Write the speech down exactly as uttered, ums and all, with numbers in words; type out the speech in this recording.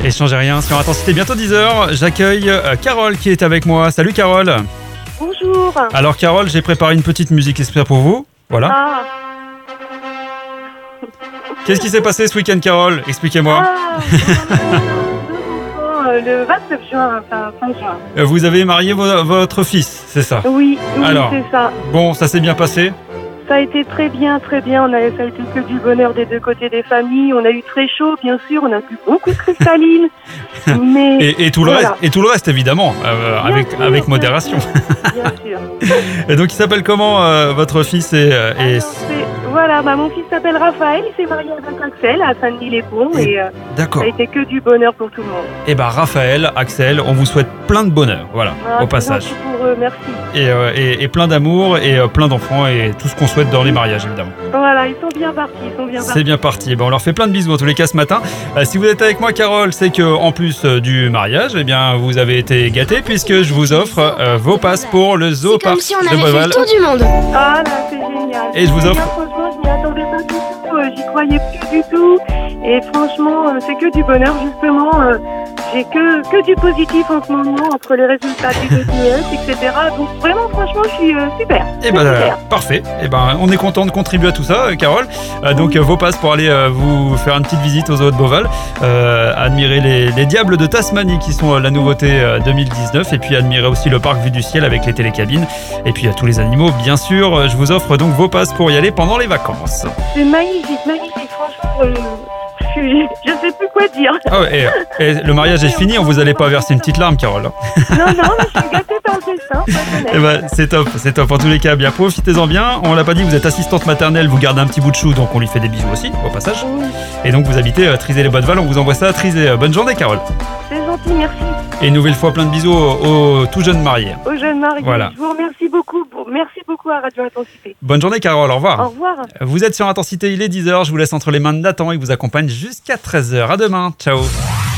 Et changez rien sur Intensité, bientôt dix heures. J'accueille euh, Carole qui est avec moi. Salut Carole. Bonjour. Alors Carole, j'ai préparé une petite musique exprès pour vous. Voilà. Ah, Qu'est-ce qui s'est passé ce week-end Carole? Expliquez-moi. ah, euh, le vingt-neuf juin, enfin fin juin. Euh, Vous avez marié vo- votre fils, c'est ça? Oui, oui, Alors. c'est ça. Bon, ça s'est bien passé? Ça a été très bien, très bien. On a, ça a été que du bonheur des deux côtés des familles. On a eu très chaud, bien sûr. On a bu beaucoup de cristalline. mais Et, et tout le voilà. reste, et tout le reste évidemment, euh, Bien avec, sûr, avec bien modération. sûr, Bien sûr. Et donc il s'appelle comment euh, votre fils et, euh, et- Alors, c'est- voilà, bah, mon fils s'appelle Raphaël. Il s'est marié avec Axel à Saint-Denis-les-Ponts. Et- Et euh, D'accord. ça a été que du bonheur pour tout le monde. Et bah Raphaël, Axel, on vous souhaite plein de bonheur, voilà, Ah, au c'est passage. gentil pour eux, merci. Et, euh, et, et plein d'amour et euh, plein d'enfants et tout ce qu'on souhaite dans les mariages évidemment. Voilà, ils sont bien partis. Ils sont bien C'est partis. bien parti. Ben, on leur fait plein de bisous en tous les cas ce matin. Euh, si vous êtes avec moi Carole, c'est que en plus euh, du mariage, eh bien vous avez été gâtés puisque je vous offre euh, vos passes pour le zoo C'est comme parc si on de avait fait Beauval. le tour du monde. Ah là, c'est génial. Et je vous C'est offre- bien, franchement, je m'y attendais pas du tout. euh, J'y croyais plus du tout. Et franchement, euh, c'est que du bonheur, justement. euh, J'ai que, que du positif en ce moment entre les résultats du D T S, et cetera. Donc vraiment, franchement, je suis euh, super. Et C'est ben euh, super. parfait. Et ben on est content de contribuer à tout ça, euh, Carole. Euh, donc euh, vos passes pour aller euh, vous faire une petite visite aux zoo de Beauval, euh, admirer les, les diables de Tasmanie qui sont euh, la nouveauté euh, deux mille dix-neuf, et puis admirer aussi le parc vue du ciel avec les télécabines, et puis euh, tous les animaux bien sûr. Euh, Je vous offre donc vos passes pour y aller pendant les vacances. C'est magnifique, magnifique. Franchement, euh, je, suis, je sais plus quoi dire. Ah ouais, et, et le mariage est fini, on vous allez pas verser une petite larme, Carole. Non, non, mais je suis gâtée par le destin. Eh ben, c'est top, c'est top. En tous les cas, bien profitez-en bien. On l'a pas dit, vous êtes assistante maternelle, vous gardez un petit bout de chou, donc on lui fait des bisous aussi, au passage. Oui, Et donc vous habitez à Trizé-les-Bonneval, on vous envoie ça à Trizé. Euh, Bonne journée, Carole. c'est gentil, merci. Et une nouvelle fois, plein de bisous aux, aux tout jeunes mariés. Aux jeunes mariés, Voilà. je vous remercie beaucoup. Merci beaucoup à Radio Intensité. Bonne journée, Carole, au revoir. Au revoir. Vous êtes sur Intensité, il est dix heures, je vous laisse entre les mains de Nathan et vous accompagne jusqu'à treize heures. À demain, ciao.